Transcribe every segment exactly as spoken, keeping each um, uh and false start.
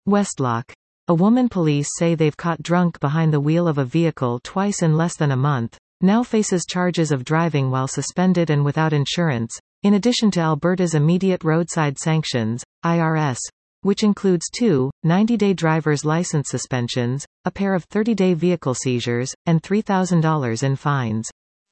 Westlock. A woman police say they've caught drunk behind the wheel of a vehicle twice in less than a month, now faces charges of driving while suspended and without insurance, in addition to Alberta's immediate roadside sanctions, I R S, which includes two, ninety-day driver's license suspensions, a pair of thirty-day vehicle seizures, and three thousand dollars in fines.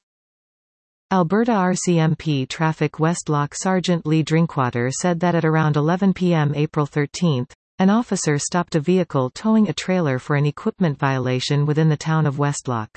Alberta R C M P Traffic Westlock Sergeant Lee Drinkwater said that at around eleven p m April thirteenth, an officer stopped a vehicle towing a trailer for an equipment violation within the town of Westlock.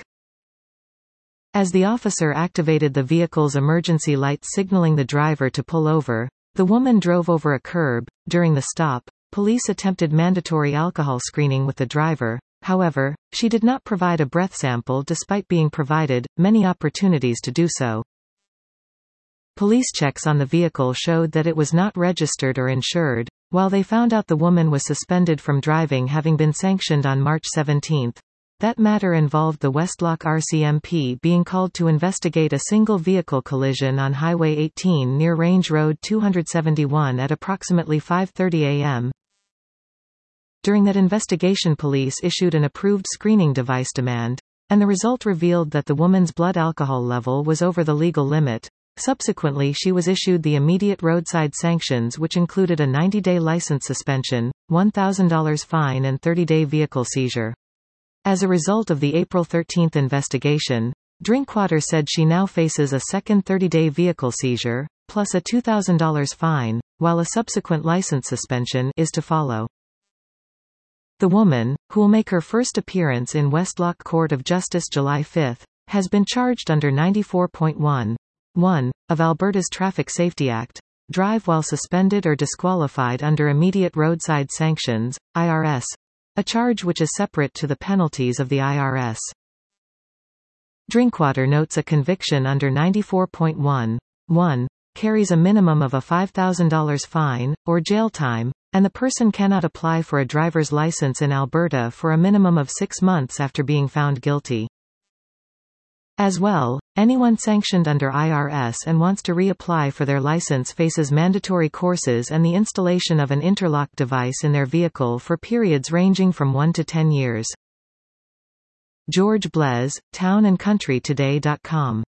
As the officer activated the vehicle's emergency lights signaling the driver to pull over, the woman drove over a curb. During the stop, police attempted mandatory alcohol screening with the driver. However, she did not provide a breath sample despite being provided many opportunities to do so. Police checks on the vehicle showed that it was not registered or insured, while they found out the woman was suspended from driving having been sanctioned on March seventeenth. That matter involved the Westlock R C M P being called to investigate a single vehicle collision on Highway eighteen near Range Road two seventy-one at approximately five thirty a m During that investigation, police issued an approved screening device demand, and the result revealed that the woman's blood alcohol level was over the legal limit. Subsequently, she was issued the immediate roadside sanctions, which included a ninety-day license suspension, one thousand dollars fine and thirty-day vehicle seizure. As a result of the April thirteenth investigation, Drinkwater said she now faces a second thirty-day vehicle seizure, plus a two thousand dollars fine, while a subsequent license suspension is to follow. The woman, who will make her first appearance in Westlock Court of Justice July fifth, has been charged under ninety-four point one one of Alberta's Traffic Safety Act, drive while suspended or disqualified under immediate roadside sanctions, I R S. A charge which is separate to the penalties of the I R S. Drinkwater notes a conviction under ninety-four point one one carries a minimum of a five thousand dollars fine, or jail time, and the person cannot apply for a driver's license in Alberta for a minimum of six months after being found guilty. As well, anyone sanctioned under I R S and wants to reapply for their license faces mandatory courses and the installation of an interlock device in their vehicle for periods ranging from one to ten years. George Blez, town and country today dot com